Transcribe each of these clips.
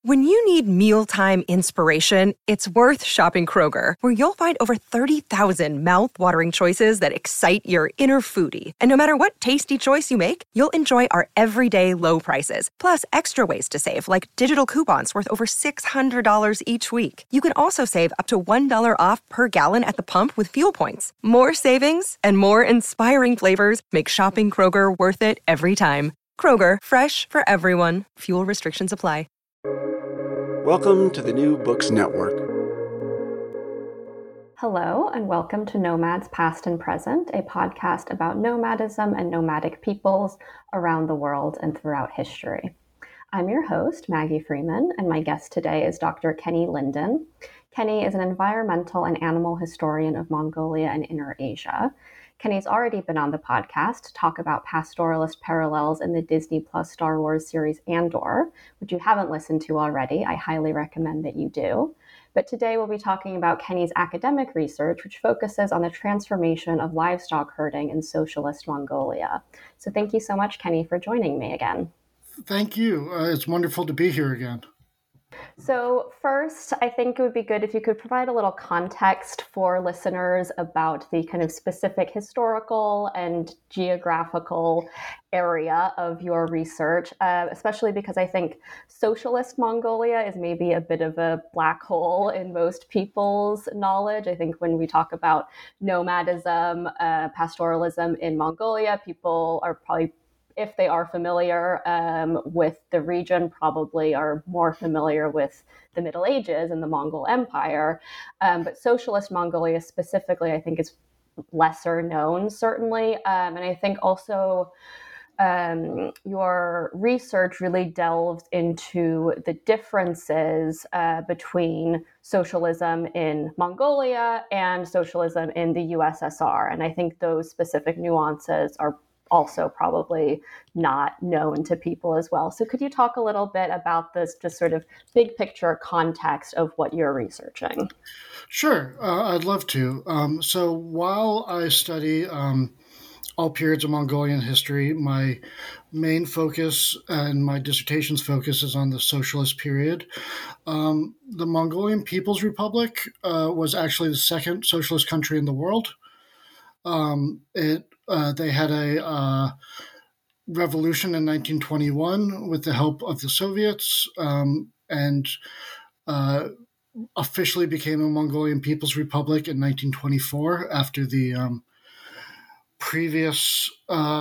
When you need mealtime inspiration, it's worth shopping Kroger, where you'll find over 30,000 mouth-watering choices that excite your inner foodie. And no matter what tasty choice you make, you'll enjoy our everyday low prices, plus extra ways to save, like digital coupons worth over $600 each week. You can also save up to $1 off per gallon at the pump with fuel points. More savings and more inspiring flavors make shopping Kroger worth it every time. Kroger, fresh for everyone. Fuel restrictions apply. Welcome to the New Books Network. Hello, and welcome to Nomads Past and Present, a podcast about nomadism and nomadic peoples around the world and throughout history. I'm your host, Maggie Freeman, and my guest today is Dr. Kenny Linden. Kenny is an environmental and animal historian of Mongolia and Inner Asia. Kenny's already been on the podcast to talk about pastoralist parallels in the Disney Plus Star Wars series Andor, which you haven't listened to already. I highly recommend that you do. But today we'll be talking about Kenny's academic research, which focuses on the transformation of livestock herding in socialist Mongolia. So thank you so much, Kenny, for joining me again. Thank you. It's wonderful to be here again. So first, I think it would be good if you could provide a little context for listeners about the kind of specific historical and geographical area of your research, especially because I think socialist Mongolia is maybe a bit of a black hole in most people's knowledge. I think when we talk about nomadism, pastoralism in Mongolia, people are probably, if they are familiar with the region, probably are more familiar with the Middle Ages and the Mongol Empire. But socialist Mongolia specifically, I think, is lesser known, certainly. And I think also your research really delves into the differences between socialism in Mongolia and socialism in the USSR. And I think those specific nuances are also probably not known to people as well. So could you talk a little bit about this just sort of big picture context of what you're researching? Sure, I'd love to. So while I study all periods of Mongolian history, my main focus and my dissertation's focus is on the socialist period. The Mongolian People's Republic was actually the second socialist country in the world. They had a revolution in 1921 with the help of the Soviets, and officially became a Mongolian People's Republic in 1924 after the previous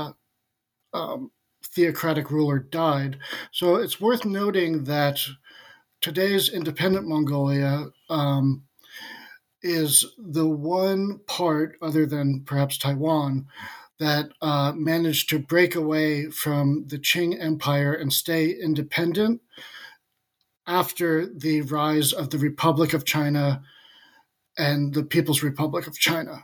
theocratic ruler died. So it's worth noting that today's independent Mongolia is the one part, other than perhaps Taiwan, that managed to break away from the Qing Empire and stay independent after the rise of the Republic of China and the People's Republic of China.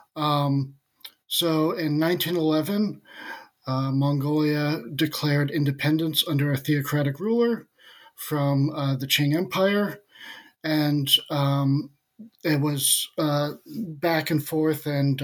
So in 1911, Mongolia declared independence under a theocratic ruler from the Qing Empire, and it was back and forth and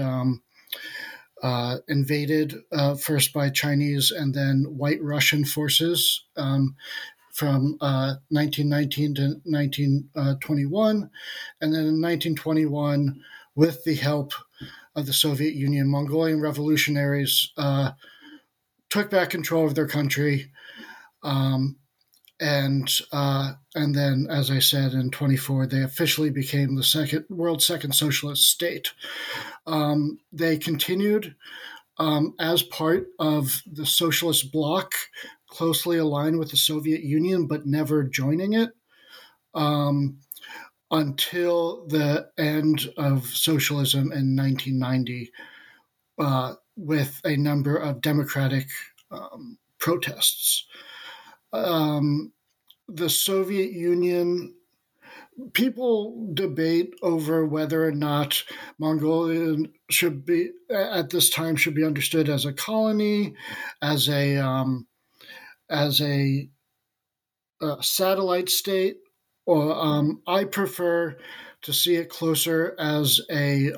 invaded first by Chinese and then White Russian forces from 1919 to 1921. And then in 1921, with the help of the Soviet Union, Mongolian revolutionaries took back control of their country. And then, as I said, in 24, they officially became the world's second socialist state. They continued as part of the socialist bloc, closely aligned with the Soviet Union, but never joining it until the end of socialism in 1990, with a number of democratic protests. The Soviet Union, people debate over whether or not Mongolia should be, at this time, should be understood as a colony, as a satellite state, or I prefer to see it closer as a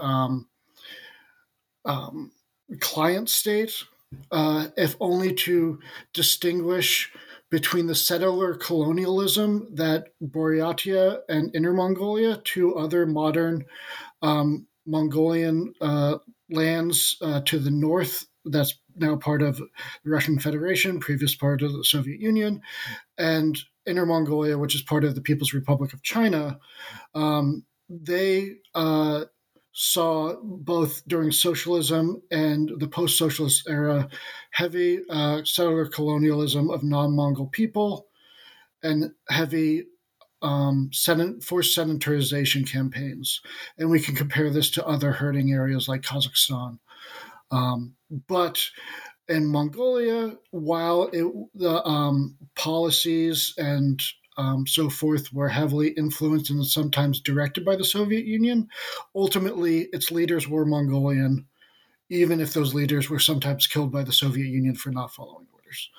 client state, if only to distinguish between the settler colonialism that Buryatia and Inner Mongolia, two other modern Mongolian lands to the north, that's now part of the Russian Federation, previous part of the Soviet Union, and Inner Mongolia, which is part of the People's Republic of China. They saw both during socialism and the post-socialist era heavy settler colonialism of non-Mongol people and heavy forced sedentarization campaigns. And we can compare this to other herding areas like Kazakhstan. But in Mongolia, while the policies and so forth were heavily influenced and sometimes directed by the Soviet Union, ultimately its leaders were Mongolian, even if those leaders were sometimes killed by the Soviet Union for not following orders.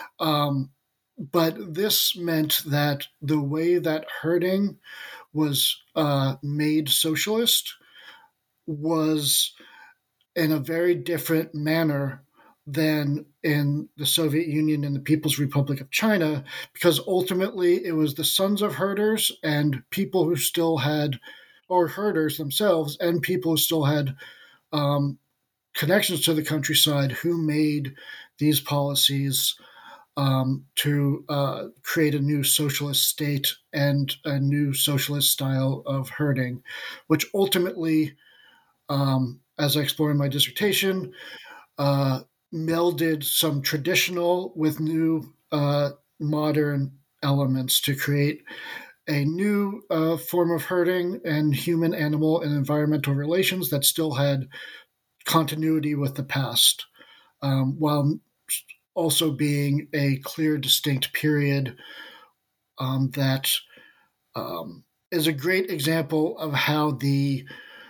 But this meant that the way that herding was made socialist was in a very different manner than in the Soviet Union and the People's Republic of China, because ultimately it was the sons of herders and people who still had, or herders themselves, and people who still had connections to the countryside who made these policies to create a new socialist state and a new socialist style of herding, which ultimately, as I explore in my dissertation, melded some traditional with new modern elements to create a new form of herding and human, animal, and environmental relations that still had continuity with the past, while also being a clear, distinct period that is a great example of how the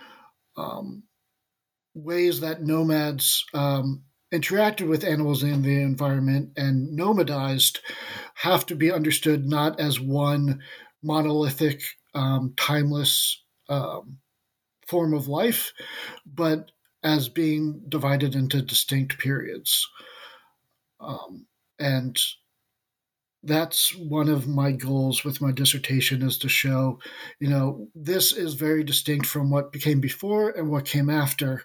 ways that nomads interacted with animals in the environment and nomadized have to be understood not as one monolithic, timeless form of life, but as being divided into distinct periods. And that's one of my goals with my dissertation, is to show, this is very distinct from what became before and what came after,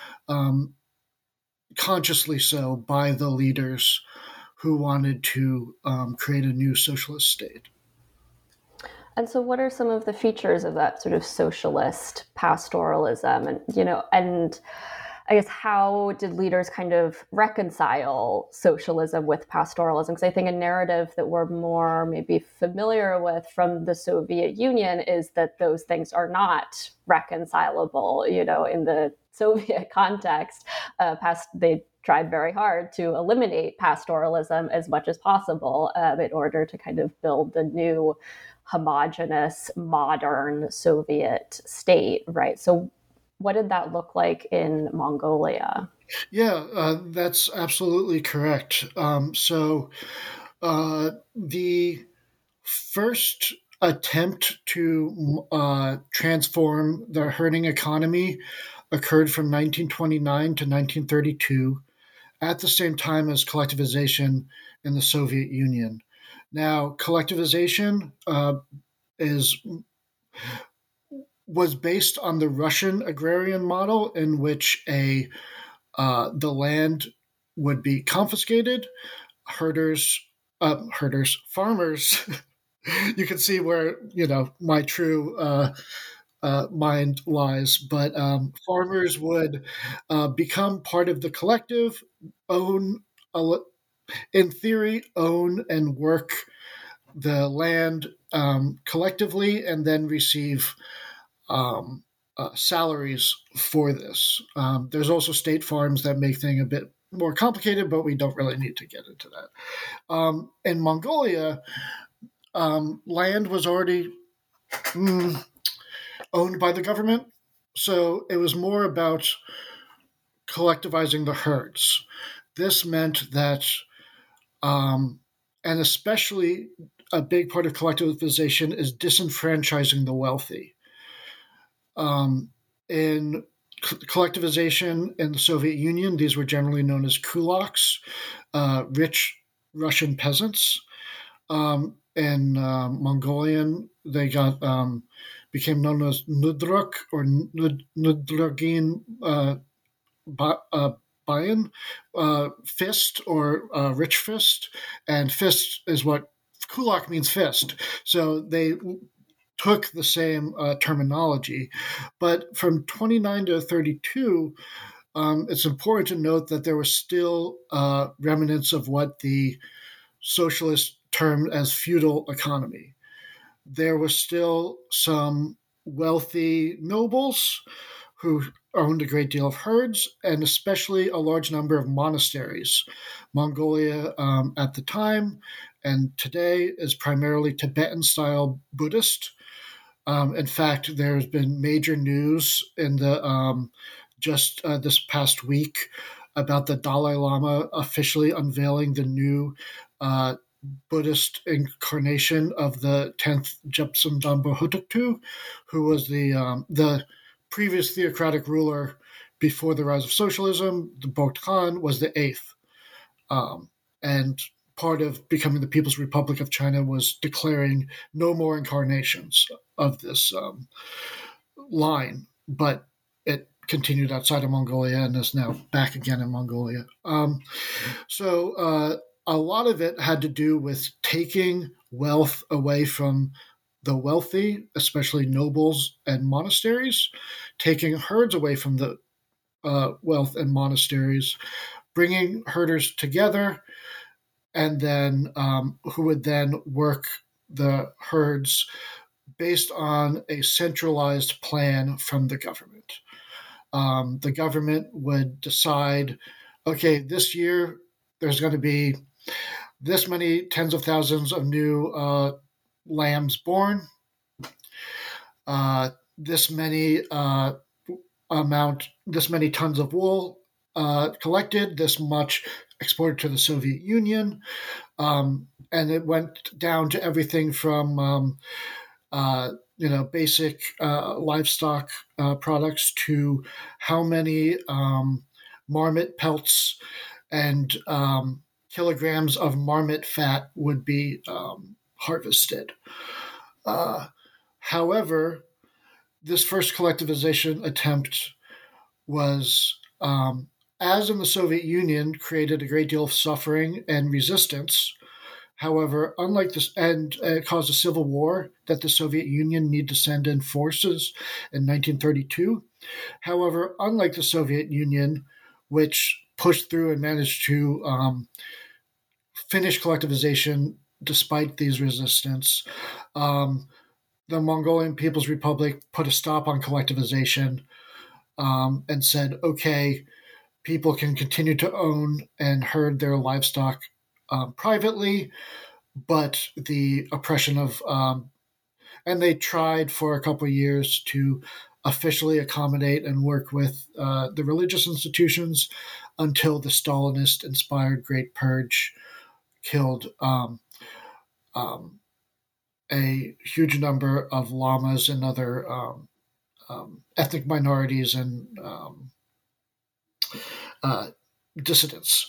consciously so by the leaders who wanted to create a new socialist state. And so what are some of the features of that sort of socialist pastoralism? And I guess, how did leaders kind of reconcile socialism with pastoralism? Because I think a narrative that we're more maybe familiar with from the Soviet Union is that those things are not reconcilable. In the Soviet context, they tried very hard to eliminate pastoralism as much as possible in order to kind of build the new homogenous, modern Soviet state, right? So what did that look like in Mongolia? Yeah, that's absolutely correct. So the first attempt to transform the herding economy occurred from 1929 to 1932, at the same time as collectivization in the Soviet Union. Now, collectivization was based on the Russian agrarian model, in which the land would be confiscated. Farmers. You can see where my true mind lies. But farmers would become part of the collective, in theory, own and work the land collectively, and then receive salaries for this. There's also state farms that make things a bit more complicated, but we don't really need to get into that. In Mongolia, land was already owned by the government, so it was more about collectivizing the herds. This meant that, and especially a big part of collectivization is disenfranchising the wealthy. In collectivization in the Soviet Union, these were generally known as kulaks, rich Russian peasants. in Mongolian, they got became known as Nudruk or Nudragin Bayan, fist or rich fist, and fist is what kulak means fist. So they took the same terminology, but from 29 to 32. It's important to note that there were still remnants of what the socialists termed as feudal economy. There were still some wealthy nobles who owned a great deal of herds, and especially a large number of monasteries. Mongolia at the time and today is primarily Tibetan-style Buddhist. In fact, there's been major news in the just this past week about the Dalai Lama officially unveiling the new Buddhist incarnation of the 10th Jebsen Damba Hutuktu, who was the previous theocratic ruler before the rise of socialism. The Bogd Khan was the 8th. And part of becoming the People's Republic of China was declaring no more incarnations of this line, but it continued outside of Mongolia and is now back again in Mongolia. So a lot of it had to do with taking wealth away from the wealthy, especially nobles and monasteries, taking herds away from the wealth and monasteries, bringing herders together, and then who would then work the herds based on a centralized plan from the government. The government would decide, okay, this year there's going to be this many tens of thousands of new lambs born, this many tons of wool collected, this much exported to the Soviet Union, and it went down to everything from basic livestock products to how many marmot pelts and kilograms of marmot fat would be harvested. However, this first collectivization attempt was, as in the Soviet Union, created a great deal of suffering and resistance. However, unlike this, and it caused a civil war that the Soviet Union needed to send in forces in 1932. However, unlike the Soviet Union, which pushed through and managed to finish collectivization despite these resistance, the Mongolian People's Republic put a stop on collectivization and said, okay, people can continue to own and herd their livestock privately, but the oppression of, and they tried for a couple of years to officially accommodate and work with the religious institutions until the Stalinist-inspired Great Purge killed a huge number of lamas and other ethnic minorities and dissidents.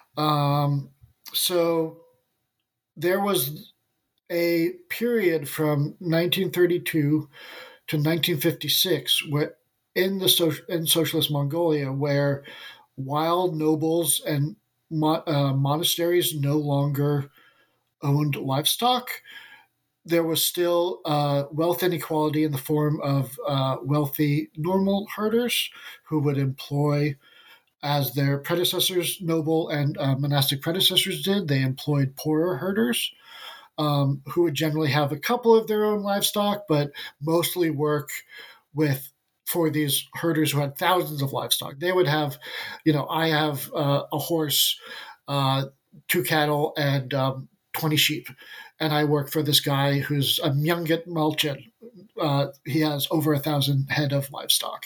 So there was a period from 1932 to 1956 where in socialist Mongolia where while nobles and monasteries no longer owned livestock, there was still wealth inequality in the form of wealthy normal herders who would employ, as their predecessors, noble and monastic predecessors did, they employed poorer herders who would generally have a couple of their own livestock, but mostly work for these herders who had thousands of livestock. They would have, I have a horse, 2 cattle, and 20 sheep. And I work for this guy who's a Myunget Melchin. He has over 1,000 head of livestock.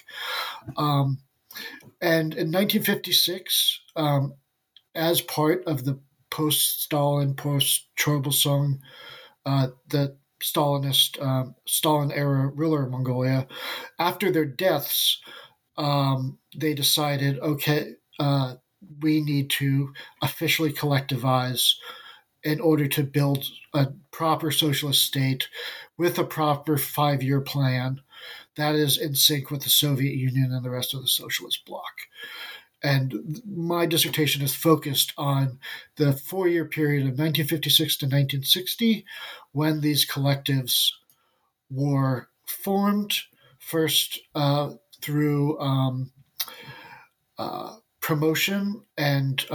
And in 1956, as part of the post-Stalin, post-Choibalsung, the Stalinist, Stalin-era ruler of Mongolia, after their deaths, they decided, okay, we need to officially collectivize in order to build a proper socialist state with a proper 5-year plan that is in sync with the Soviet Union and the rest of the socialist bloc. And my dissertation is focused on the 4-year period of 1956 to 1960, when these collectives were formed, first through promotion and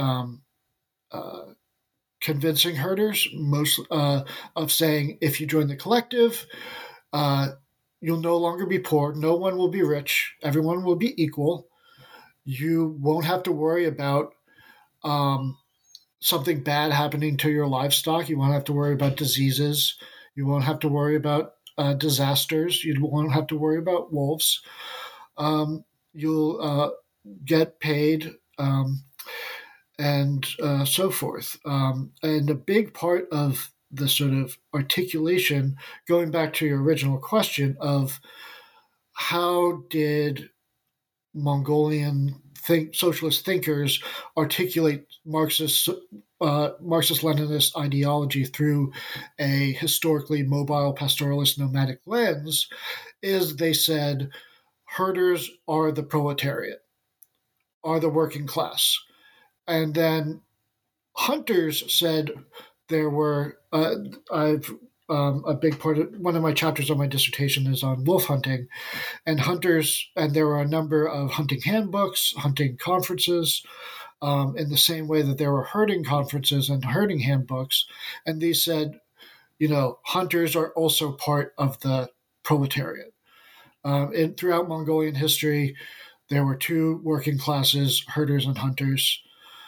convincing herders, most of saying, if you join the collective, you'll no longer be poor, no one will be rich, everyone will be equal. You won't have to worry about something bad happening to your livestock. You won't have to worry about diseases. You won't have to worry about disasters. You won't have to worry about wolves. You'll get paid and so forth. And a big part of the sort of articulation, going back to your original question of how did Mongolian socialist thinkers articulate Marxist-Leninist ideology through a historically mobile pastoralist nomadic lens, is they said herders are the proletariat, are the working class. And then hunters said there were, a big part of one of my chapters on my dissertation is on wolf hunting, and hunters, and there were a number of hunting handbooks, hunting conferences, in the same way that there were herding conferences and herding handbooks. And these said, hunters are also part of the proletariat. Throughout Mongolian history, there were two working classes, herders and hunters,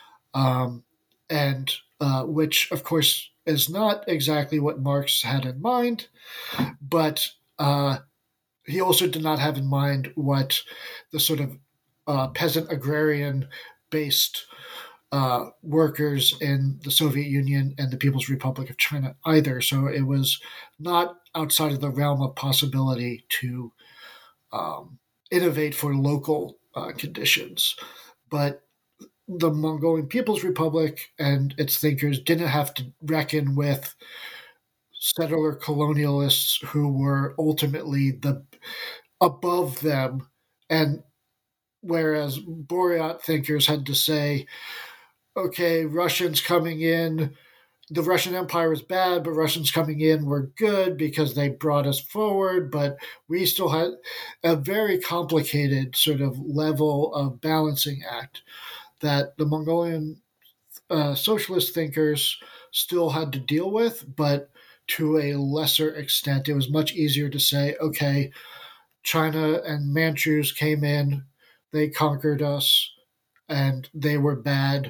and which, of course, is not exactly what Marx had in mind, but he also did not have in mind what the sort of peasant agrarian-based workers in the Soviet Union and the People's Republic of China either. So it was not outside of the realm of possibility to innovate for local conditions. But the Mongolian People's Republic and its thinkers didn't have to reckon with settler colonialists who were ultimately above them, and whereas Boryat thinkers had to say, okay, Russians coming in, the Russian Empire was bad, but Russians coming in were good because they brought us forward, but we still had a very complicated sort of level of balancing act that the Mongolian socialist thinkers still had to deal with, but to a lesser extent. It was much easier to say, okay, China and Manchus came in, they conquered us, and they were bad.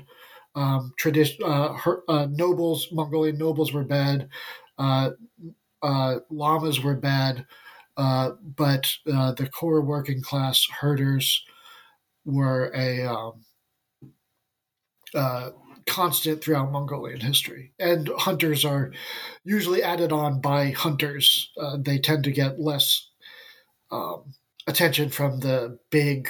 Nobles, Mongolian nobles were bad. Lamas were bad. But the core working class herders were a constant throughout Mongolian history. And hunters are usually added on by hunters. They tend to get less attention from the big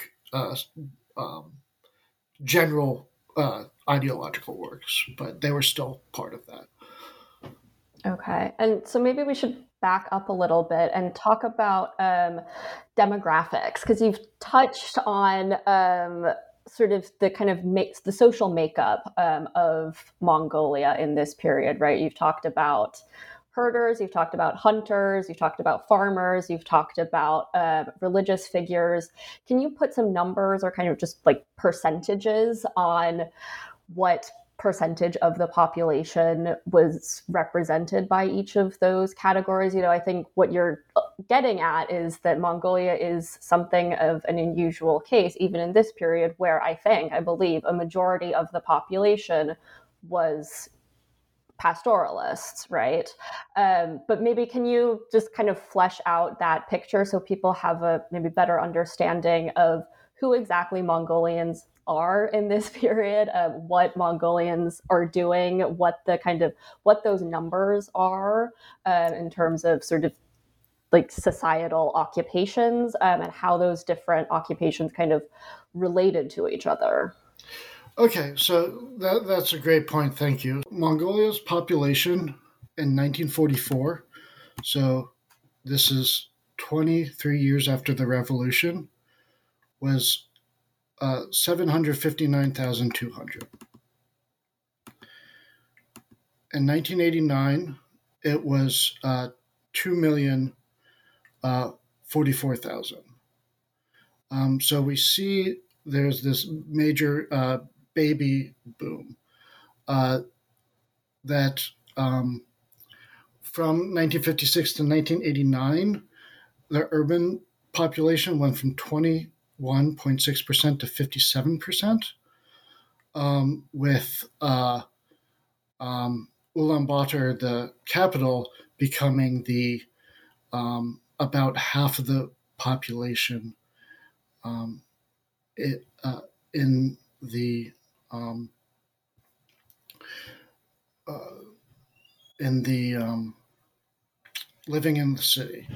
general ideological works, but they were still part of that. Okay. And so maybe we should back up a little bit and talk about demographics, because you've touched on sort of the kind of the social makeup of Mongolia in this period, right? You've talked about herders, you've talked about hunters, you've talked about farmers, you've talked about religious figures. Can you put some numbers or kind of just like percentages on what percentage of the population was represented by each of those categories? I think what you're getting at is that Mongolia is something of an unusual case, even in this period, where I believe a majority of the population was pastoralists, right? But maybe can you just kind of flesh out that picture so people have a maybe better understanding of who exactly Mongolians are in this period, what Mongolians are doing, what those numbers are in terms of sort of like societal occupations, and how those different occupations kind of related to each other? Okay, so that's a great point. Thank you. Mongolia's population in 1944, so this is 23 years after the revolution, was 759,200. In 1989, it was 2,044,000. So we see there's this major baby boom uh, that from 1956 to 1989, the urban population went from 21.6% to 57%, with Ulaanbaatar, the capital, becoming the about half of the population um, it, in the um, uh, living in the city,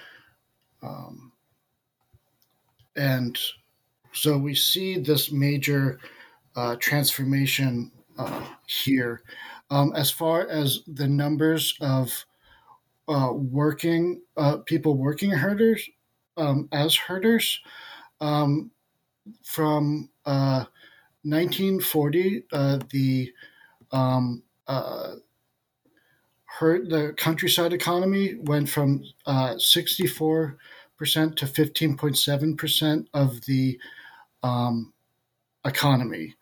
and so we see this major transformation here. As far as the numbers of working people working herders as herders, um, from 1940, um, uh, the countryside economy went from 64% to 15.7% of the um, economy,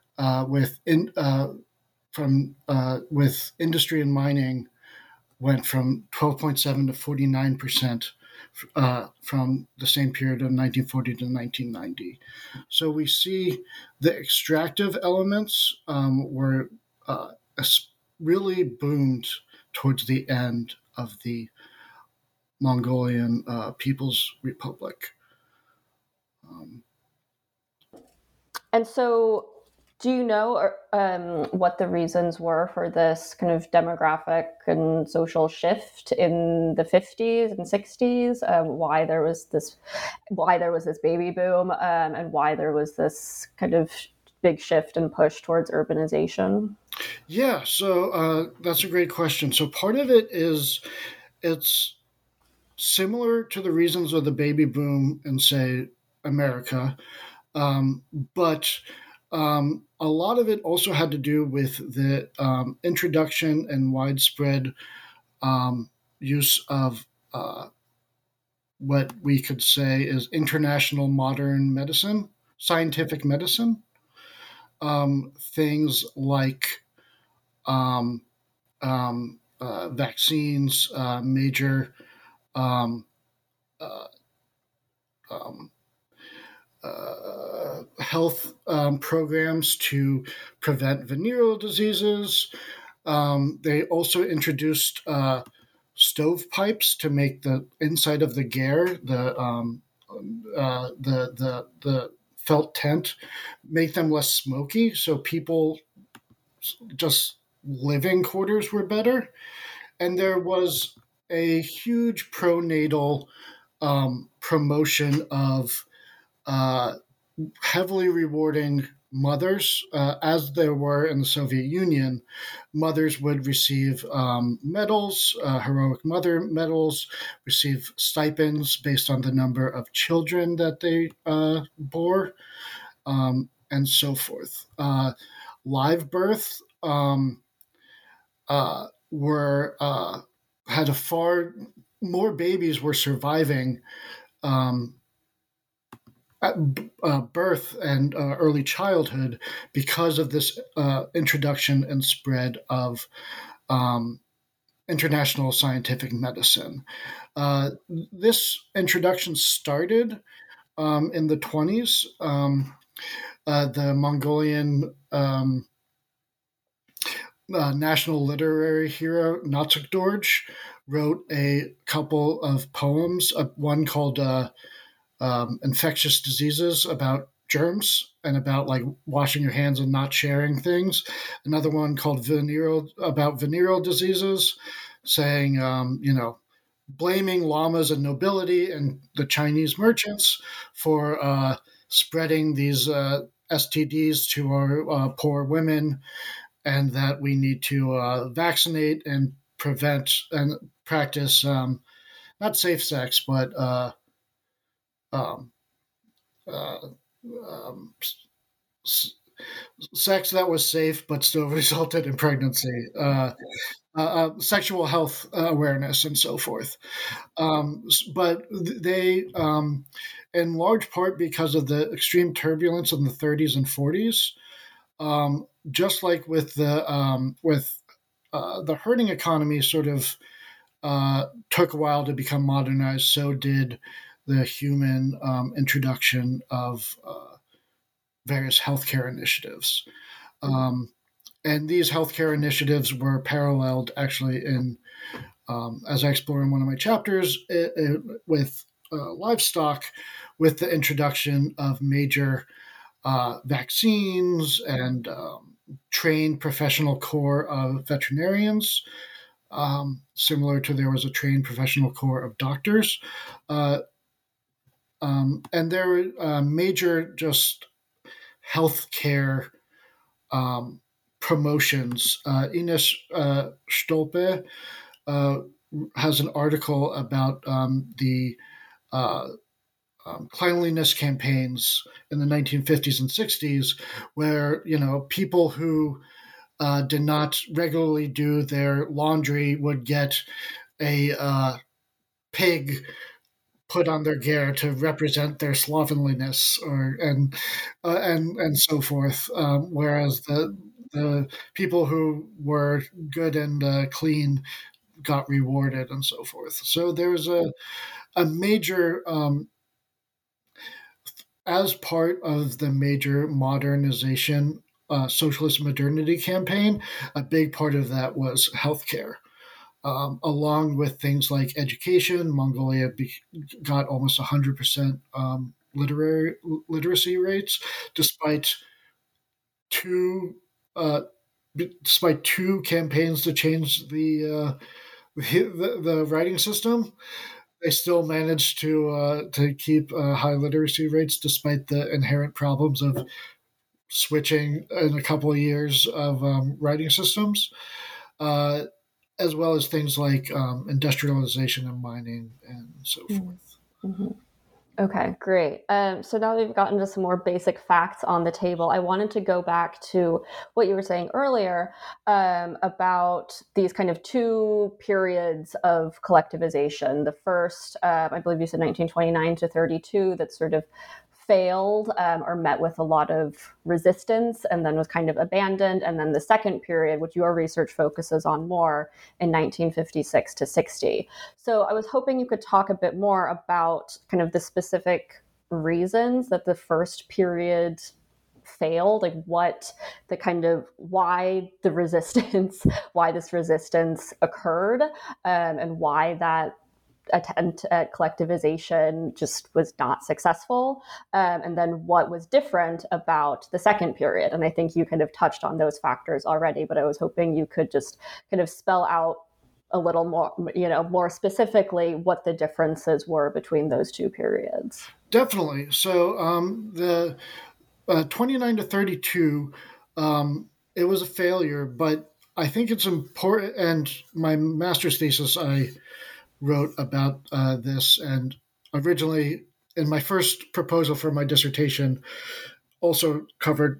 with industry and mining went from 12.7 to 49% from the same period of 1940 to 1990. So we see the extractive elements were really boomed towards the end of the Mongolian People's Republic. And so, do you know what the reasons were for this kind of demographic and social shift in the 50s and 60s? Why there was this baby boom, and why there was this kind of big shift and push towards urbanization? Yeah, so that's a great question. So part of it is it's similar to the reasons of the baby boom in, say, America, but a lot of it also had to do with the introduction and widespread use of what we could say is international modern medicine, scientific medicine. Things like um, vaccines, major um, uh, um, health programs to prevent venereal diseases. They also introduced stovepipes to make the inside of the ger, the felt tent, make them less smoky, so people just living quarters were better. And there was a huge pronatal promotion of heavily rewarding mothers, as there were in the Soviet Union. Mothers would receive medals, heroic mother medals, receive stipends based on the number of children that they bore, and so forth. Live birth were had a far more babies were surviving at birth and early childhood because of this introduction and spread of international scientific medicine. This introduction started in the 20s. The Mongolian national literary hero Natsuk Dorj wrote a couple of poems, one called infectious diseases, about germs and about like washing your hands and not sharing things. Another one called venereal diseases, saying blaming llamas and nobility and the Chinese merchants for spreading these STDs to our poor women, and that we need to vaccinate and prevent and practice not safe sex, but um, uh, um, sex that was safe but still resulted in pregnancy, sexual health awareness, and so forth. But they, in large part because of the extreme turbulence in the 30s and 40s, just like with the herding economy, sort of took a while to become modernized. So did the human introduction of various healthcare initiatives. And these healthcare initiatives were paralleled actually in, as I explore in one of my chapters, with livestock, with the introduction of major vaccines and trained professional corps of veterinarians, similar to there was a trained professional corps of doctors. And there were major just healthcare promotions. Ines Stolpe has an article about the cleanliness campaigns in the 1950s and 60s, where people who did not regularly do their laundry would get a pig put on their gear to represent their slovenliness, and so forth. Whereas the people who were good and clean got rewarded, and so forth. So there's a major, as part of the major modernization, socialist modernity campaign, a big part of that was healthcare. Along with things like education, Mongolia got almost 100% literacy rates, despite two campaigns to change the writing system. They still managed to keep high literacy rates despite the inherent problems of switching in a couple of years of writing systems. As well as things like industrialization and mining and so forth. Mm-hmm. Okay, great. So now that we've gotten to some more basic facts on the table, I wanted to go back to what you were saying earlier about these kind of two periods of collectivization. The first, I believe you said 1929 to 32, that sort of failed or met with a lot of resistance and then was kind of abandoned. And then the second period, which your research focuses on more, in 1956 to 60. So I was hoping you could talk a bit more about kind of the specific reasons that the first period failed, like what the kind of why the resistance, why this resistance occurred, and why that attempt at collectivization just was not successful, and then what was different about the second period. And I think you kind of touched on those factors already, but I was hoping you could just kind of spell out a little more, more specifically what the differences were between those two periods. Definitely. So the 29 to 32, it was a failure, but I think it's important, and my master's thesis, I wrote about this, and originally in my first proposal for my dissertation also covered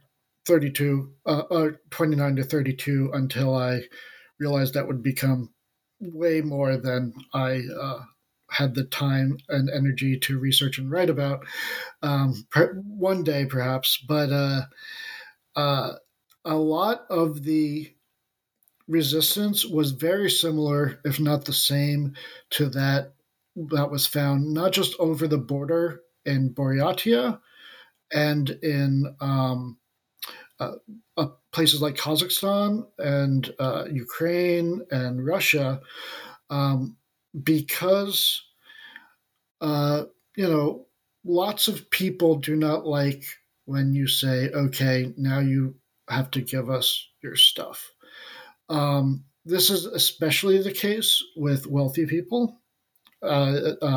29 to 32, until I realized that would become way more than I had the time and energy to research and write about. One day perhaps, but a lot of the resistance was very similar, if not the same, to that was found not just over the border in Buryatia and in places like Kazakhstan and Ukraine and Russia, because lots of people do not like when you say, "Okay, now you have to give us your stuff." This is especially the case with wealthy people.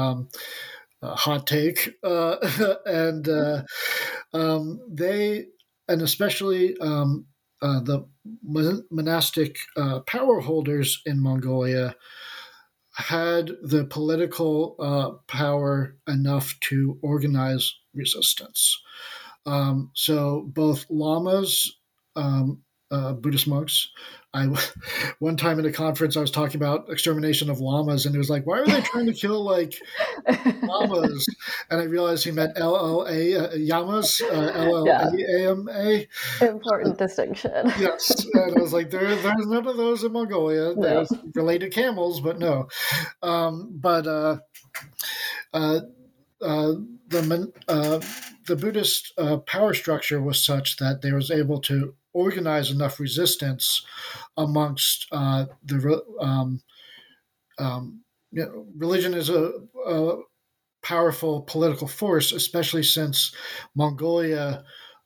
Hot take, and they and especially the monastic power holders in Mongolia had the political power enough to organize resistance. So both lamas, Buddhist monks. One time in a conference I was talking about extermination of llamas, and it was like, why are they trying to kill llamas? And I realized he meant LLA Yamas, LLAAMA. Important distinction. Yes, and I was like, there's none of those in Mongolia. No. There's related camels, but no. The Buddhist power structure was such that they was able to organize enough resistance amongst religion is a powerful political force, especially since Mongolia,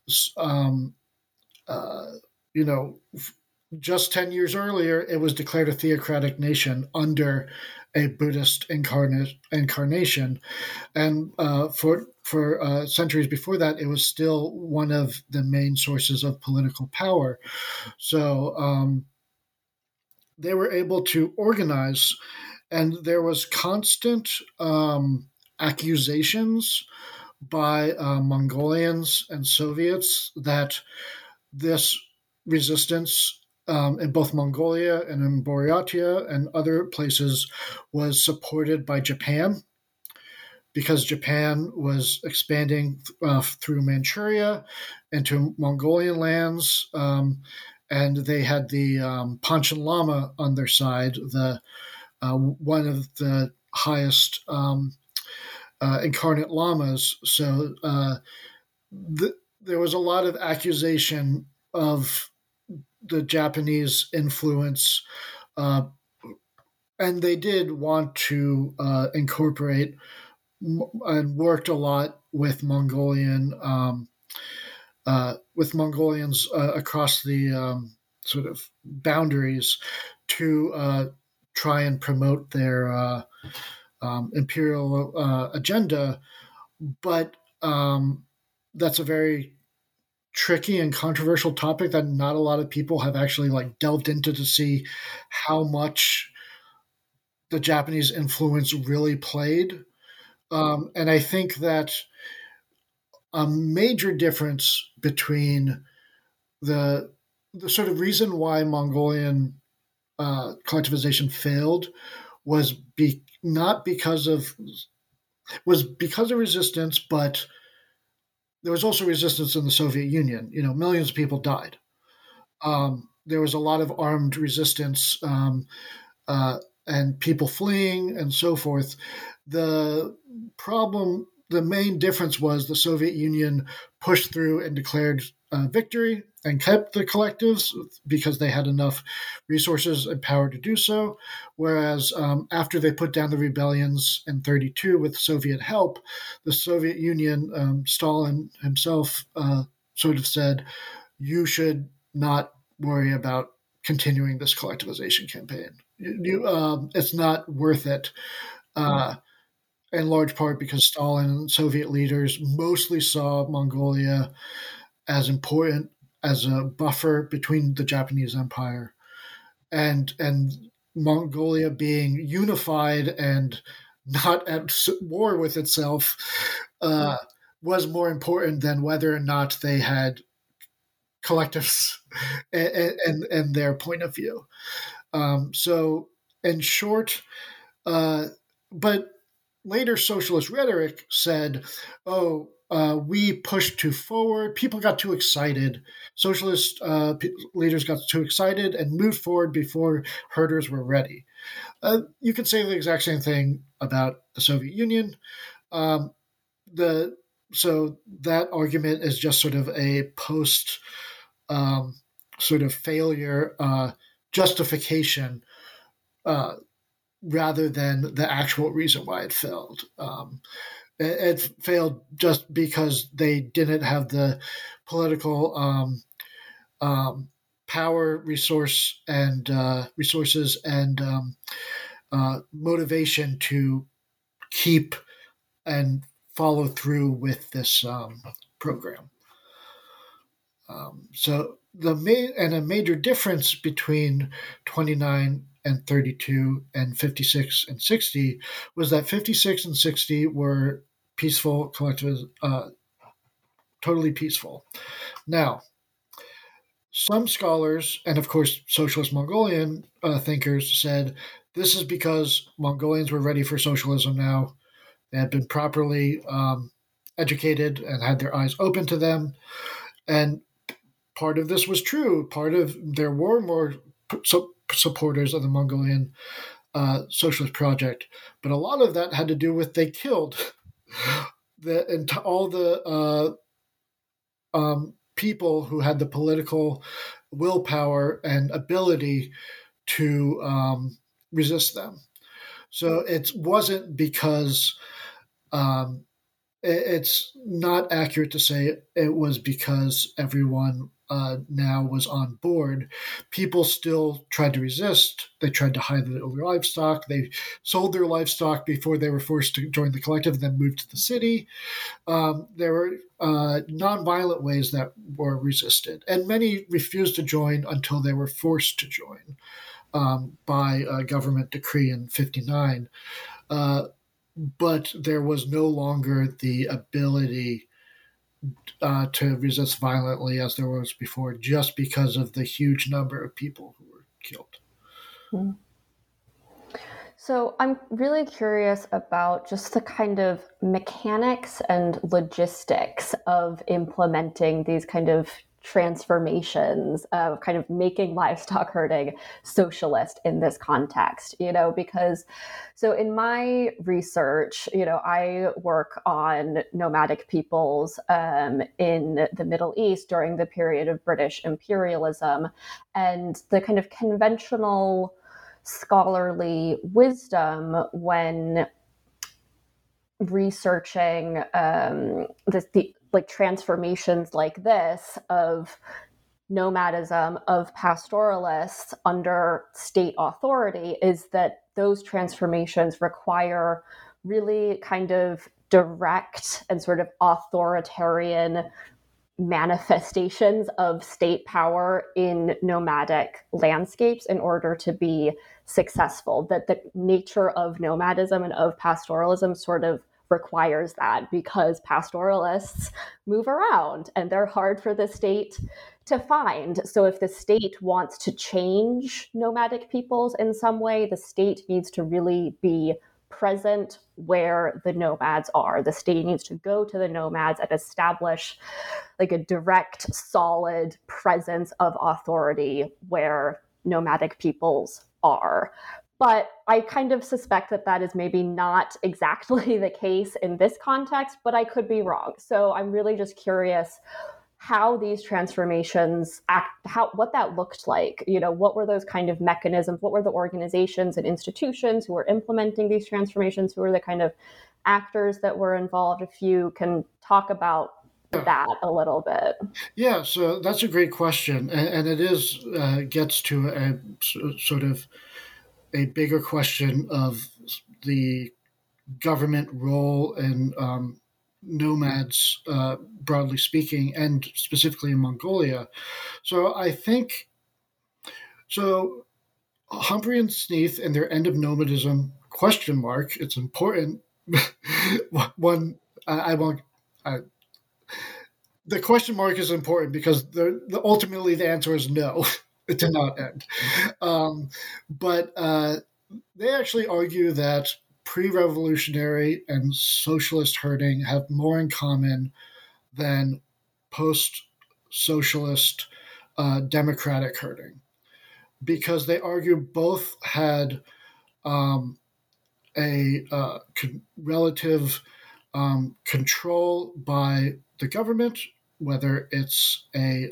just 10 years earlier, it was declared a theocratic nation under a Buddhist incarnation. And for centuries before that, it was still one of the main sources of political power. So they were able to organize, and there was constant accusations by Mongolians and Soviets that this resistance in both Mongolia and in Buryatia and other places was supported by Japan, because Japan was expanding through Manchuria into Mongolian lands, and they had the Panchen Lama on their side, one of the highest incarnate lamas. So there was a lot of accusation of the Japanese influence, and they did want to incorporate and worked a lot with Mongolians across the sort of boundaries to try and promote their imperial agenda. But that's a very tricky and controversial topic that not a lot of people have actually delved into to see how much the Japanese influence really played. And I think that a major difference between the sort of reason why Mongolian collectivization failed was because of resistance, but there was also resistance in the Soviet Union. Millions of people died. There was a lot of armed resistance and people fleeing and so forth. The main difference was the Soviet Union pushed through and declared victory and kept the collectives because they had enough resources and power to do so. Whereas after they put down the rebellions in 1932 with Soviet help, the Soviet Union, Stalin himself sort of said, you should not worry about continuing this collectivization campaign. It's not worth it. In large part because Stalin and Soviet leaders mostly saw Mongolia as important as a buffer between the Japanese Empire and Mongolia being unified and not at war with itself was more important than whether or not they had collectives and their point of view. So in short, but later socialist rhetoric said, we pushed too forward. People got too excited. Socialist leaders got too excited and moved forward before herders were ready. You could say the exact same thing about the Soviet Union. So that argument is just sort of a post sort of failure justification rather than the actual reason why it failed. It failed just because they didn't have the political power, resources, and motivation to keep and follow through with this program. So a major difference between 29 and 32 and 56 and 60 was that 56 and 60 were peaceful collectivists, totally peaceful. Now, some scholars, and of course socialist Mongolian thinkers, said this is because Mongolians were ready for socialism now. They had been properly educated and had their eyes open to them. And part of this was true. There were more supporters of the Mongolian socialist project, but a lot of that had to do with they killed all the people who had the political willpower and ability to resist them. So it wasn't because it's not accurate to say it was because everyone now was on board. People still tried to resist. They tried to hide their livestock. They sold their livestock before they were forced to join the collective and then moved to the city. There were nonviolent ways that were resisted. And many refused to join until they were forced to join by a government decree in 59. But there was no longer the ability to resist violently as there was before, just because of the huge number of people who were killed. Mm. So I'm really curious about just the kind of mechanics and logistics of implementing these kind of transformations of kind of making livestock herding socialist in this context, because so in my research, I work on nomadic peoples in the Middle East during the period of British imperialism, and the kind of conventional scholarly wisdom when researching the transformations like this of nomadism, of pastoralists under state authority, is that those transformations require really kind of direct and sort of authoritarian manifestations of state power in nomadic landscapes in order to be successful. That the nature of nomadism and of pastoralism sort of requires that, because pastoralists move around and they're hard for the state to find. So if the state wants to change nomadic peoples in some way, the state needs to really be present where the nomads are. The state needs to go to the nomads and establish like a direct, solid presence of authority where nomadic peoples are. But I kind of suspect that that is maybe not exactly the case in this context, but I could be wrong. So I'm really just curious how these transformations what that looked like. What were those kind of mechanisms? What were the organizations and institutions who were implementing these transformations? Who were the kind of actors that were involved? If you can talk about that a little bit. Yeah, so that's a great question. And it gets to a sort of a bigger question of the government role in nomads, broadly speaking, and specifically in Mongolia. So I think, Humphrey and Sneath and their end of nomadism, ? It's important. One, I won't. The question mark is important because ultimately the answer is no. It did not end. But they actually argue that pre-revolutionary and socialist herding have more in common than post-socialist democratic herding, because they argue both had relative control by the government, whether it's a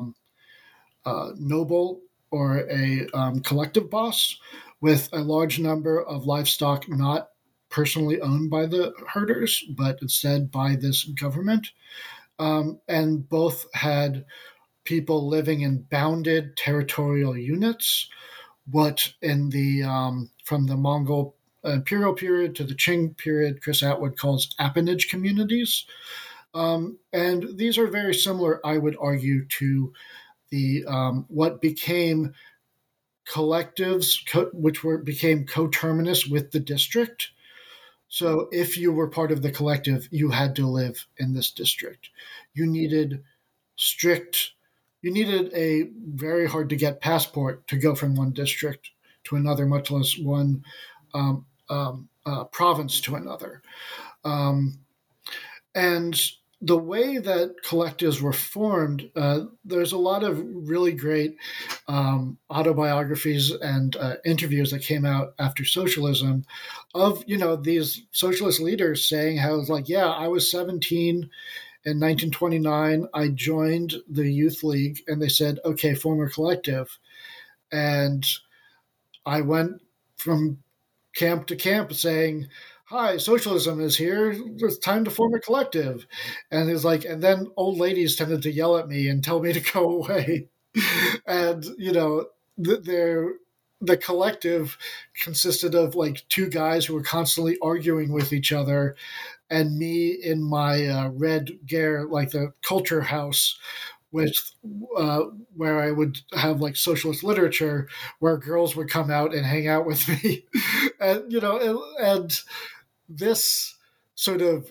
noble or a collective boss, with a large number of livestock not personally owned by the herders, but instead by this government. And both had people living in bounded territorial units, what in the from the Mongol imperial period to the Qing period, Chris Atwood calls appanage communities. And these are very similar, I would argue, to the what became collectives, became coterminous with the district. So if you were part of the collective, you had to live in this district. You needed strict, you needed a very hard to get passport to go from one district to another, much less one province to another. And the way that collectives were formed, there's a lot of really great autobiographies and interviews that came out after socialism of, these socialist leaders saying how it's like, yeah, I was 17 in 1929. I joined the Youth League and they said, okay, form a collective. And I went from camp to camp saying, hi, socialism is here. It's time to form a collective. And it's like, and then old ladies tended to yell at me and tell me to go away. And, the collective consisted of like two guys who were constantly arguing with each other, and me in my red gear, like the culture house, where I would have like socialist literature, where girls would come out and hang out with me, and this sort of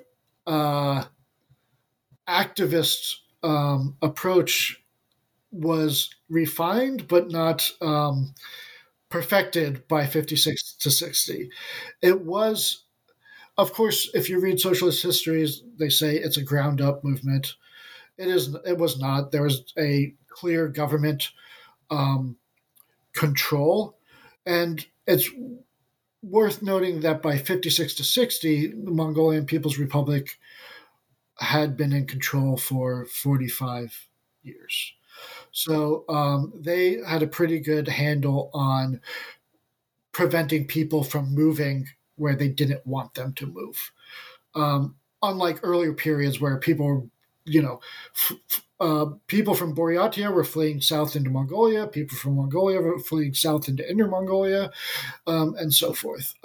activist approach was refined, but not perfected by 56 to 60. It was, of course, if you read socialist histories, they say it's a ground up movement. It was not. There was a clear government control. And it's worth noting that by 56 to 60, the Mongolian People's Republic had been in control for 45 years. So they had a pretty good handle on preventing people from moving where they didn't want them to move. Unlike earlier periods where people, people from Buryatia were fleeing south into Mongolia, people from Mongolia were fleeing south into Inner Mongolia, and so forth.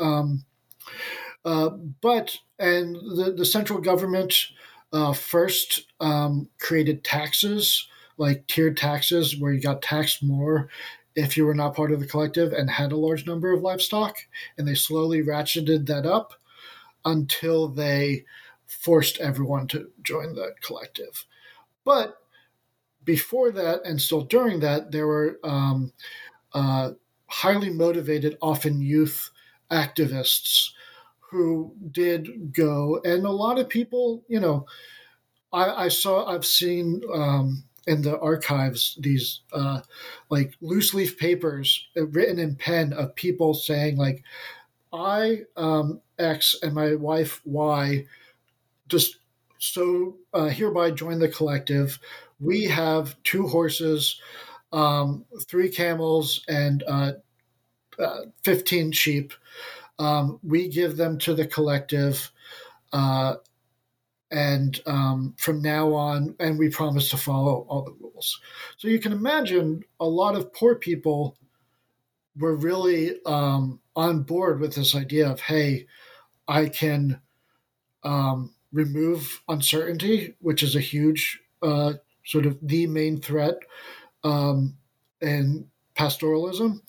But the central government first created taxes, like tiered taxes, where you got taxed more if you were not part of the collective and had a large number of livestock, and they slowly ratcheted that up until they forced everyone to join the collective. But before that, and still during that, there were highly motivated, often youth activists who did go, and a lot of people, I've seen in the archives these like loose leaf papers written in pen of people saying like, I X and my wife Y just so hereby join the collective. We have 2 horses, 3 camels, and 15 sheep. We give them to the collective. And from now on, and we promise to follow all the rules. So you can imagine a lot of poor people were really on board with this idea of, hey, I can remove uncertainty, which is a huge sort of the main threat in pastoralism.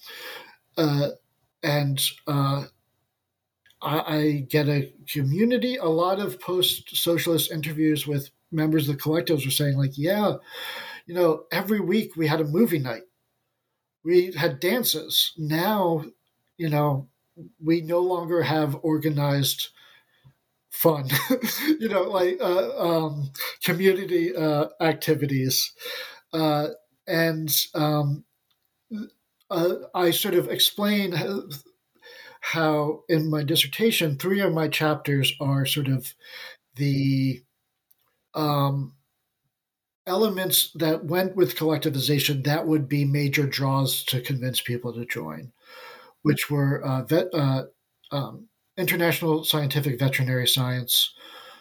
I get a community. A lot of post-socialist interviews with members of the collectives were saying like, yeah, every week we had a movie night. We had dances. Now, we no longer have organized fun, community activities. And I sort of explain how in my dissertation, 3 of my chapters are sort of the elements that went with collectivization that would be major draws to convince people to join, which were international scientific veterinary science,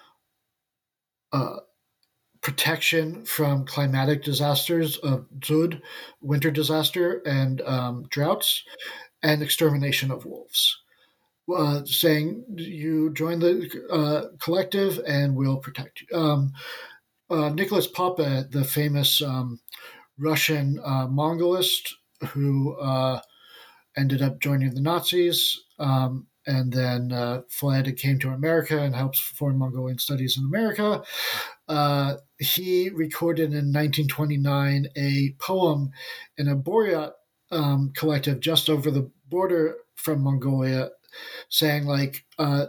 protection from climatic disasters of Zud, winter disaster, and droughts, and extermination of wolves. saying you join the collective and we'll protect you. Nicholas Pape, the famous Russian Mongolist who ended up joining the Nazis, and then fled and came to America and helped form Mongolian studies in America. He recorded in 1929 a poem in a Boryat collective just over the border from Mongolia, saying like,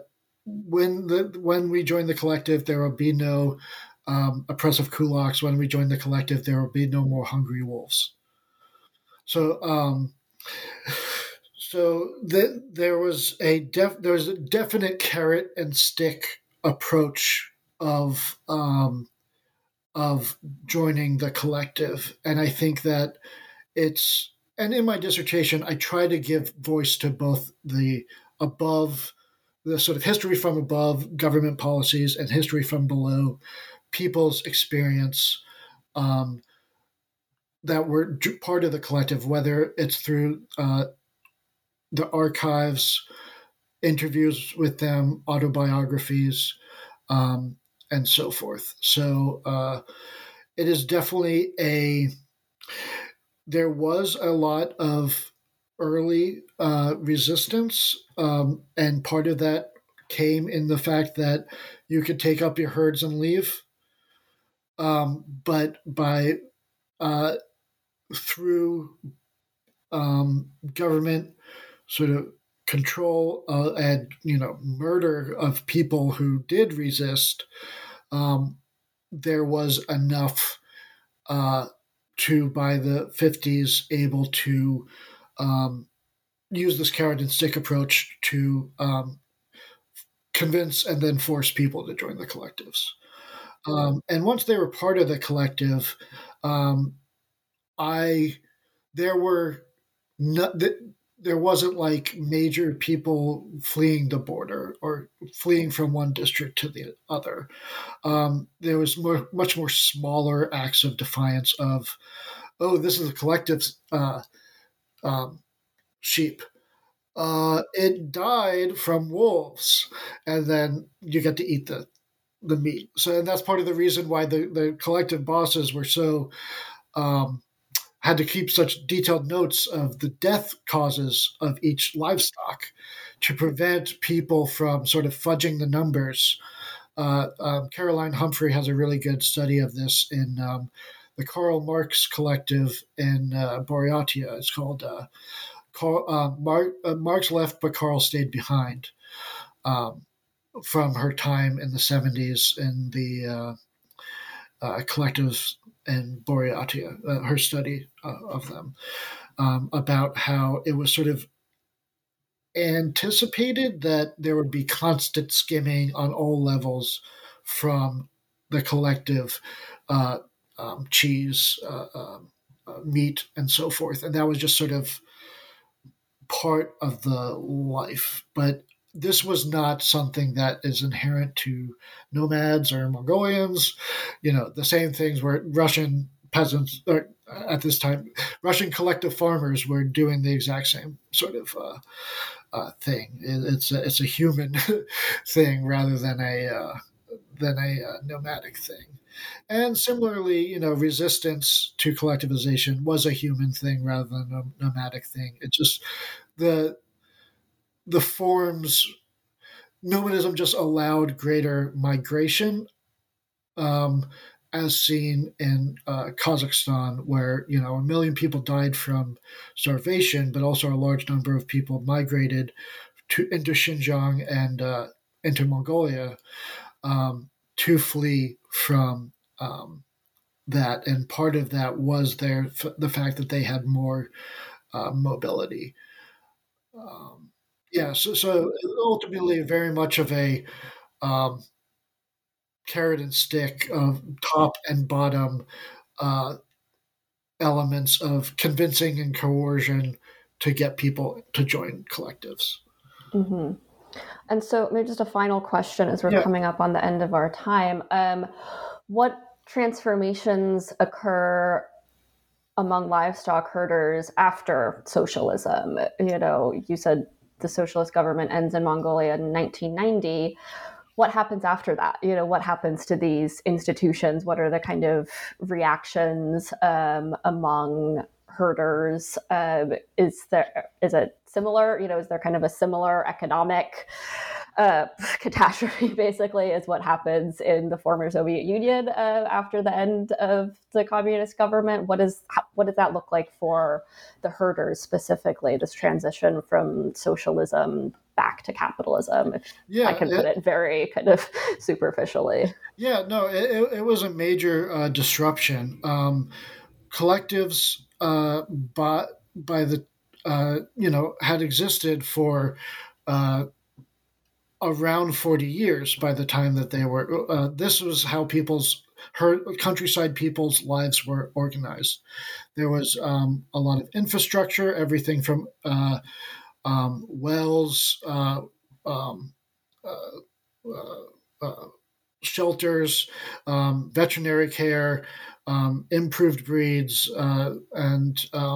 when we join the collective, there will be no oppressive kulaks. When we join the collective, there will be no more hungry wolves. So, there was a definite carrot and stick approach of joining the collective, and I think that and in my dissertation, I try to give voice to both the sort of history from above, government policies, and history from below, people's experience that were part of the collective, whether it's through the archives, interviews with them, autobiographies, and so forth. So it is definitely there was a lot of early resistance, and part of that came in the fact that you could take up your herds and leave. But through government sort of control and murder of people who did resist, there was enough to, by the 50s, able to use this carrot and stick approach to convince and then force people to join the collectives. And once they were part of the collective, there wasn't like major people fleeing the border or fleeing from one district to the other. There was much more smaller acts of defiance of, oh, this is a collective's sheep. It died from wolves, and then you get to eat the meat. So, and that's part of the reason why the collective bosses were so had to keep such detailed notes of the death causes of each livestock to prevent people from sort of fudging the numbers. Caroline Humphrey has a really good study of this in the Karl Marx Collective in Buryatia. It's called Marx Left, but Karl Stayed Behind, from her time in the 70s in the collectives in Buryatia, her study of them, about how it was sort of anticipated that there would be constant skimming on all levels from the collective, cheese, meat, and so forth. And that was just sort of part of the life. But this was not something that is inherent to nomads or Mongolians. The same things where Russian peasants, or at this time, Russian collective farmers were doing the exact same sort of thing. It's a human thing rather than a nomadic thing. And similarly, resistance to collectivization was a human thing rather than a nomadic thing. It's just the forms. Nomadism just allowed greater migration, as seen in Kazakhstan, where 1 million people died from starvation, but also a large number of people migrated into Xinjiang and into Mongolia to flee from that. And part of that was the fact that they had more mobility. So ultimately, very much of a carrot and stick of top and bottom elements of convincing and coercion to get people to join collectives. Mm-hmm. And so maybe just a final question as we're coming up on the end of our time. What transformations occur among livestock herders after socialism? You said the socialist government ends in Mongolia in 1990. What happens after that? What happens to these institutions? What are the kind of reactions among herders? Is it similar? Is there kind of a similar economic catastrophe, basically, is what happens in the former Soviet Union after the end of the communist government? What does that look like for the herders specifically, this transition from socialism back to capitalism, if I can put it very kind of superficially? Yeah, no, it was a major disruption. Collectives by the had existed for around 40 years by the time that they were. This was how countryside people's lives were organized. There was a lot of infrastructure, everything from wells, shelters, veterinary care, improved breeds, and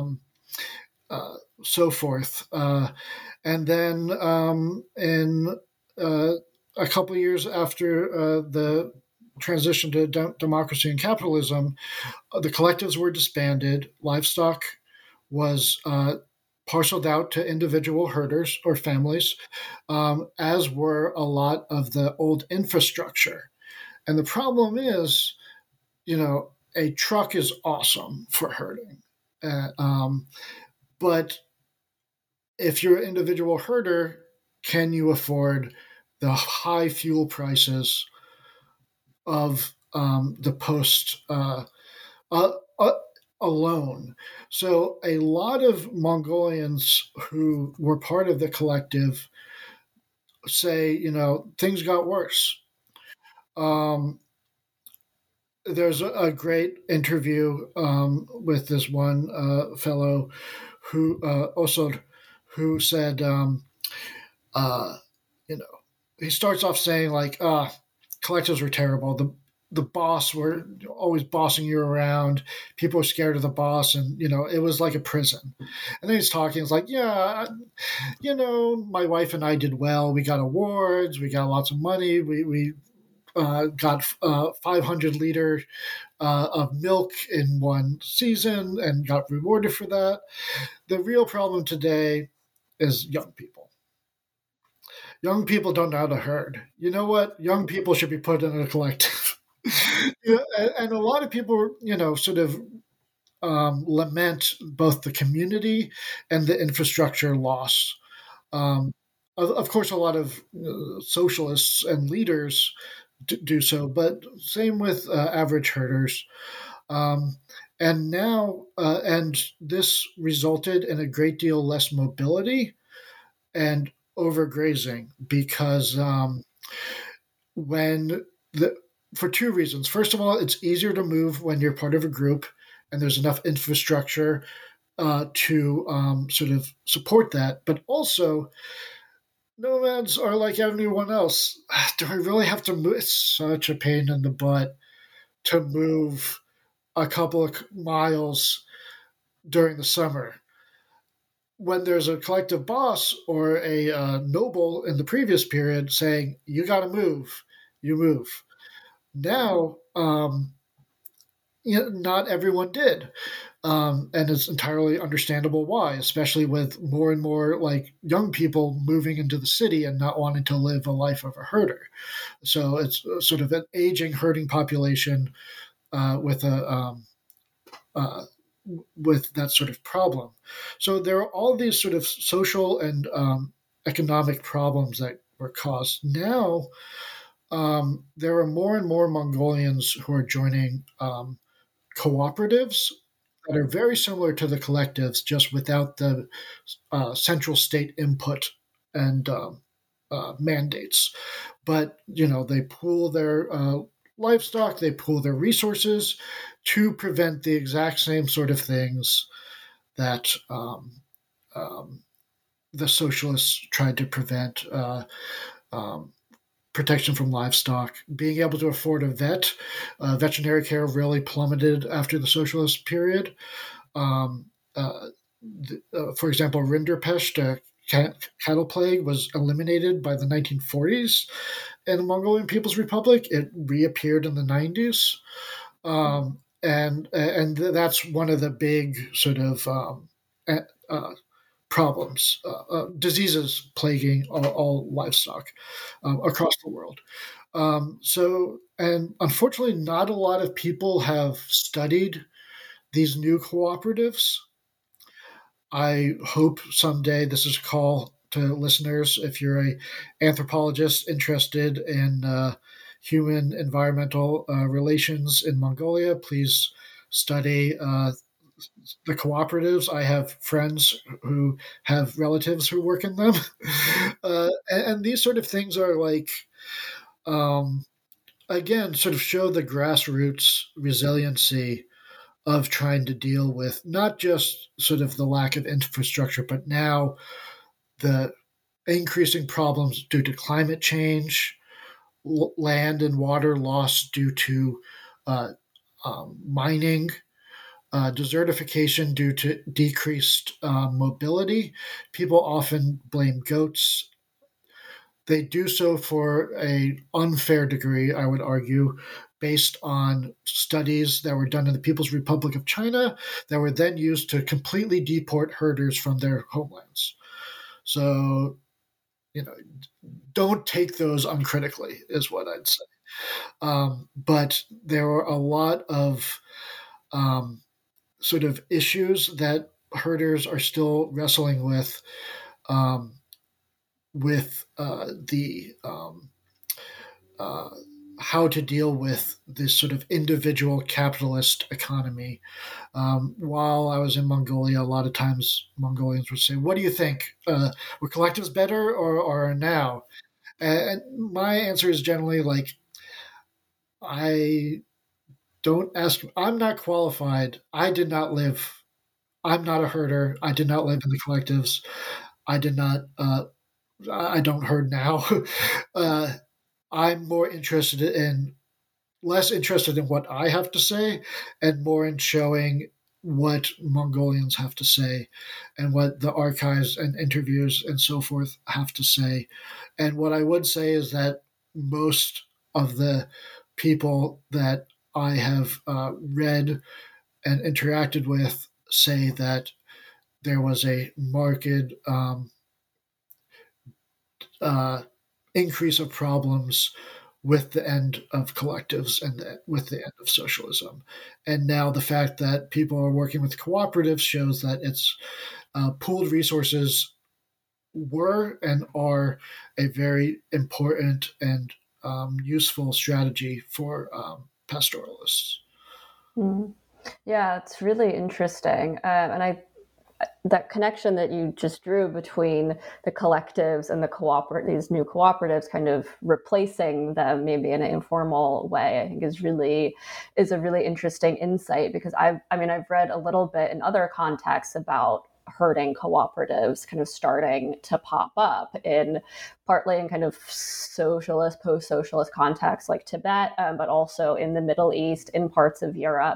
so forth. And then in a couple of years after the transition to democracy and capitalism, the collectives were disbanded. Livestock was parceled out to individual herders or families, as were a lot of the old infrastructure. And the problem is, a truck is awesome for herding. But if you're an individual herder, can you afford the high fuel prices of the post alone? So a lot of Mongolians who were part of the collective say, things got worse. There's a great interview with this one fellow who Osod, who said, he starts off saying like, collectives were terrible. The boss were always bossing you around. People were scared of the boss, and it was like a prison. And then he's talking. It's like, yeah, my wife and I did well. We got awards. We got lots of money. We got 500 liters of milk in one season and got rewarded for that. The real problem today is young people. Young people don't know how to herd. You know what? Young people should be put in a collective. And a lot of people, sort of lament both the community and the infrastructure loss. Of course, a lot of socialists and leaders do so, but same with average herders. And now, and this resulted in a great deal less mobility and overgrazing, because for two reasons. First of all, it's easier to move when you're part of a group and there's enough infrastructure to sort of support that. But also, nomads are like everyone else. Do I really have to move? It's such a pain in the butt to move a couple of miles during the summer. When there's a collective boss or a noble in the previous period saying, you got to move, you move. Now, not everyone did. And it's entirely understandable why, especially with more and more like young people moving into the city and not wanting to live a life of a herder. So it's sort of an aging herding population with that sort of problem. So there are all these sort of social and economic problems that were caused. Now, there are more and more Mongolians who are joining cooperatives that are very similar to the collectives, just without the central state input and mandates. But, they pool their livestock, they pool their resources to prevent the exact same sort of things that the socialists tried to prevent. Protection from livestock, being able to afford a veterinary care really plummeted after the socialist period. For example, Rinderpest, cattle plague was eliminated by the 1940s in the Mongolian People's Republic. It reappeared in the 90s. And that's one of the big sort of problems, diseases plaguing all livestock across the world. And unfortunately, not a lot of people have studied these new cooperatives. I hope someday, this is a call to listeners, if you're an anthropologist interested in human environmental relations in Mongolia, please study the cooperatives. I have friends who have relatives who work in them. And these sort of things are like, again, sort of show the grassroots resiliency of trying to deal with not just sort of the lack of infrastructure, but now the increasing problems due to climate change, land and water loss due to mining, desertification due to decreased mobility. People often blame goats. They do so for an unfair degree, I would argue, based on studies that were done in the People's Republic of China that were then used to completely deport herders from their homelands. So, don't take those uncritically, is what I'd say. But there are a lot of sort of issues that herders are still wrestling with how to deal with this sort of individual capitalist economy. While I was in Mongolia, a lot of times Mongolians would say, "What do you think? Were collectives better or now?" And my answer is generally like, I don't ask. I'm not qualified. I did not live. I'm not a herder. I did not live in the collectives. I did not. I don't herd now. I'm less interested in what I have to say and more in showing what Mongolians have to say and what the archives and interviews and so forth have to say. And what I would say is that most of the people that I have read and interacted with say that there was a marked increase of problems with the end of collectives and with the end of socialism. And now the fact that people are working with cooperatives shows that it's pooled resources were and are a very important and useful strategy for pastoralists. Mm. Yeah, it's really interesting. And that connection that you just drew between the collectives and these new cooperatives kind of replacing them maybe in an informal way, I think is a really interesting insight, because I've read a little bit in other contexts about herding cooperatives kind of starting to pop up partly in kind of socialist, post-socialist contexts like Tibet, but also in the Middle East, in parts of Europe,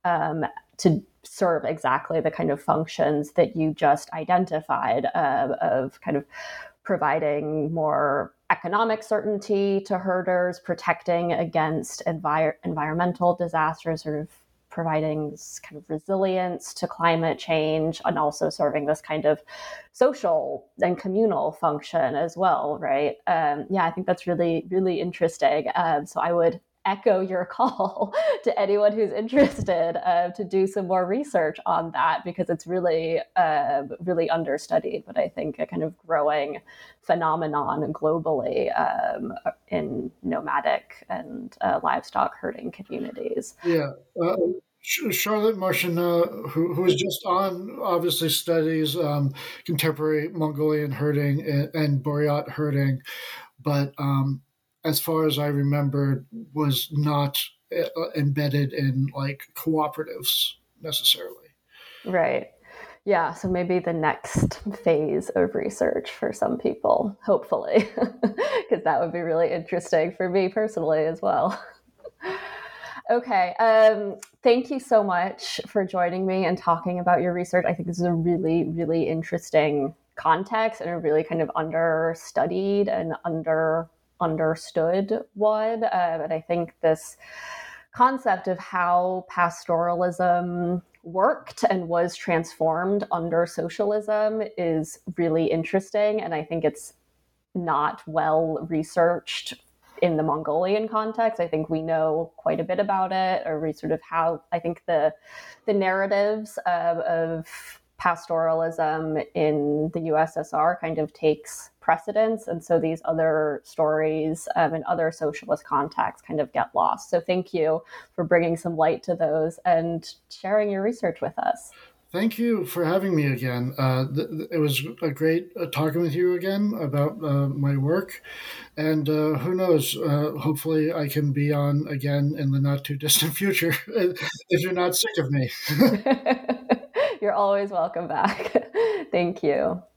to serve exactly the kind of functions that you just identified, of kind of providing more economic certainty to herders, protecting against environmental disasters, sort of providing this kind of resilience to climate change, and also serving this kind of social and communal function as well, right? I think that's really, really interesting. So I would echo your call to anyone who's interested to do some more research on that, because it's really, really understudied, but I think a kind of growing phenomenon globally in nomadic and livestock herding communities. Yeah. Charlotte Marchena, who is just on, obviously studies contemporary Mongolian herding and Buryat herding, but as far as I remember, was not embedded in like cooperatives necessarily. Right. Yeah. So maybe the next phase of research for some people, hopefully, because that would be really interesting for me personally as well. Okay. Thank you so much for joining me and talking about your research. I think this is a really, really interesting context and a really kind of understudied and understood one. And I think this concept of how pastoralism worked and was transformed under socialism is really interesting. And I think it's not well researched in the Mongolian context. I think we know quite a bit about it, or we sort of how I think the narratives of pastoralism in the USSR kind of takes precedence. And so these other stories in other socialist contexts kind of get lost. So thank you for bringing some light to those and sharing your research with us. Thank you for having me again. It was a great talking with you again about my work. And who knows, hopefully I can be on again in the not too distant future if you're not sick of me. You're always welcome back. Thank you.